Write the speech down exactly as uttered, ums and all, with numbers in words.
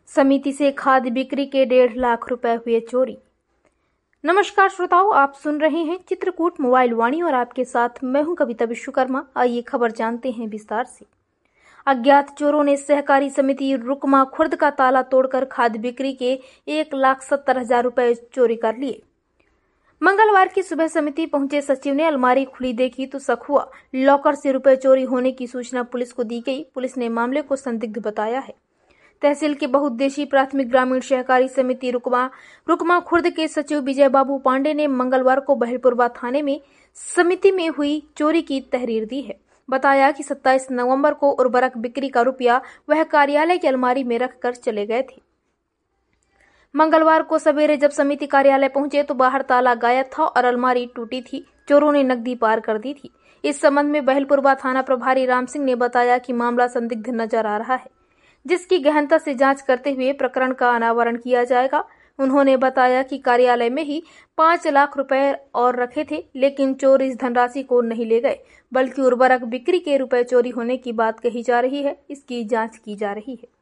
समिति से खाद बिक्री के डेढ़ लाख रुपए हुए चोरी। नमस्कार श्रोताओं, आप सुन रहे हैं चित्रकूट मोबाइल वाणी और आपके साथ मैं हूं कविता विश्वकर्मा। आइए खबर जानते हैं विस्तार से। अज्ञात चोरों ने सहकारी समिति रुकमा खुर्द का ताला तोड़कर खाद बिक्री के एक लाख सत्तर हजार रुपए चोरी कर लिए। मंगलवार की सुबह समिति पहुंचे सचिव ने अलमारी खुली देखी तो शक हुआ। लॉकर से रुपए चोरी होने की सूचना पुलिस को दी गई। पुलिस ने मामले को संदिग्ध बताया है। तहसील के बहुउद्देशीय प्राथमिक ग्रामीण सहकारी समिति रुकमा रुकमा खुर्द के सचिव विजय बाबू पांडे ने मंगलवार को बहलपुरवा थाने में समिति में हुई चोरी की तहरीर दी है। बताया कि सत्ताईस नवंबर को उर्वरक बिक्री का रुपया वह कार्यालय की अलमारी में रखकर चले गए थे। मंगलवार को सवेरे जब समिति कार्यालय पहुंचे तो बाहर ताला गायब था और अलमारी टूटी थी। चोरों ने नकदी पार कर दी थी। इस संबंध में बहलपुरवा थाना प्रभारी राम सिंह ने बताया कि मामला संदिग्ध नजर आ रहा है, जिसकी गहनता से जांच करते हुए प्रकरण का अनावरण किया जाएगा। उन्होंने बताया कि कार्यालय में ही पांच लाख रुपए और रखे थे, लेकिन चोर इस धनराशि को नहीं ले गए, बल्कि उर्वरक बिक्री के रुपए चोरी होने की बात कही जा रही है। इसकी जांच की जा रही है।